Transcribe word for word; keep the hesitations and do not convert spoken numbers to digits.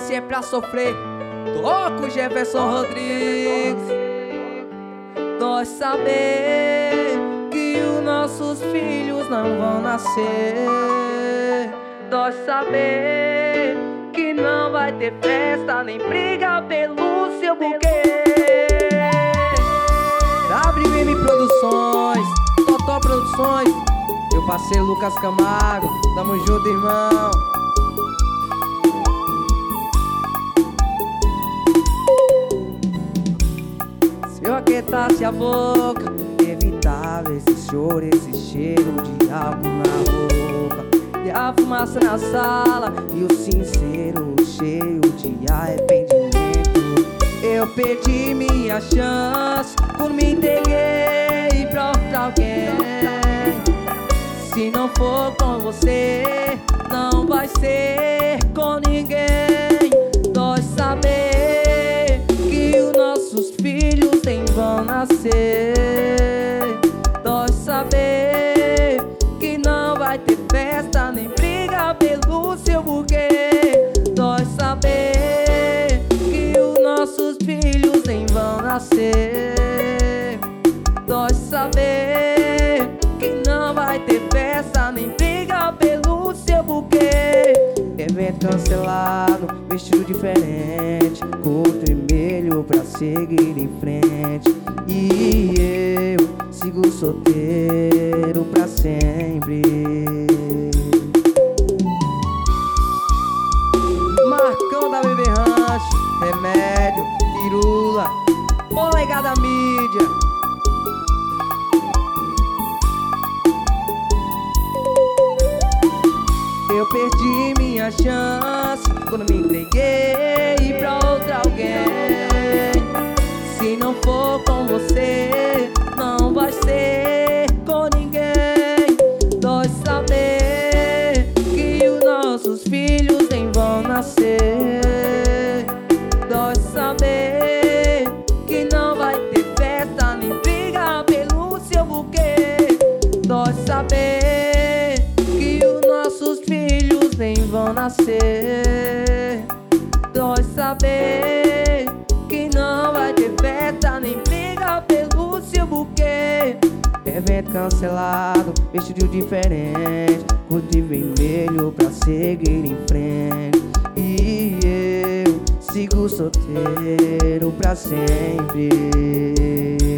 se é pra sofrer, toca o Jefferson Rodrigues. Nós saber que os nossos filhos não vão nascer. Nós saber que não vai ter festa nem briga pelo seu buquê. W M Produções, Totó Produções, meu parceiro Lucas Camargo, tamo junto, irmão. Se eu aquietasse a boca, evitava esse choro, esse cheiro de diabo na boca, e a fumaça na sala e o sincero cheio de arrependimento. Eu perdi minha chance quando me entreguei pra outra alguém. Se não for com você, não vai ser com ninguém. Nós saber que os nossos filhos nem vão nascer. Nós saber que não vai ter festa nem briga pelo seu buquê. Nós saber que os nossos filhos nem vão nascer. Nós saber que não vai ter festa nem briga pelo seu buquê. Evento cancelado, vestido diferente, cor vermelho pra seguir em frente. E eu sigo solteiro pra sempre. Marcão da Bebê Ranch, Remédio, Pirula, Polegada Mídia. Eu perdi minha chance quando me entreguei pra outra alguém. Se não for com você, não vai ser com ninguém. Nós saber que os nossos filhos nem vão nascer. Nós saber que não vai ter festa nem briga pelo seu buquê. Nós saber que os nossos filhos nem vão nascer. Nós saber que não vai ter festa nem briga pelo seu buquê. Evento cancelado, vestido diferente, cor de vermelho pra seguir em frente. E eu sigo solteiro pra sempre.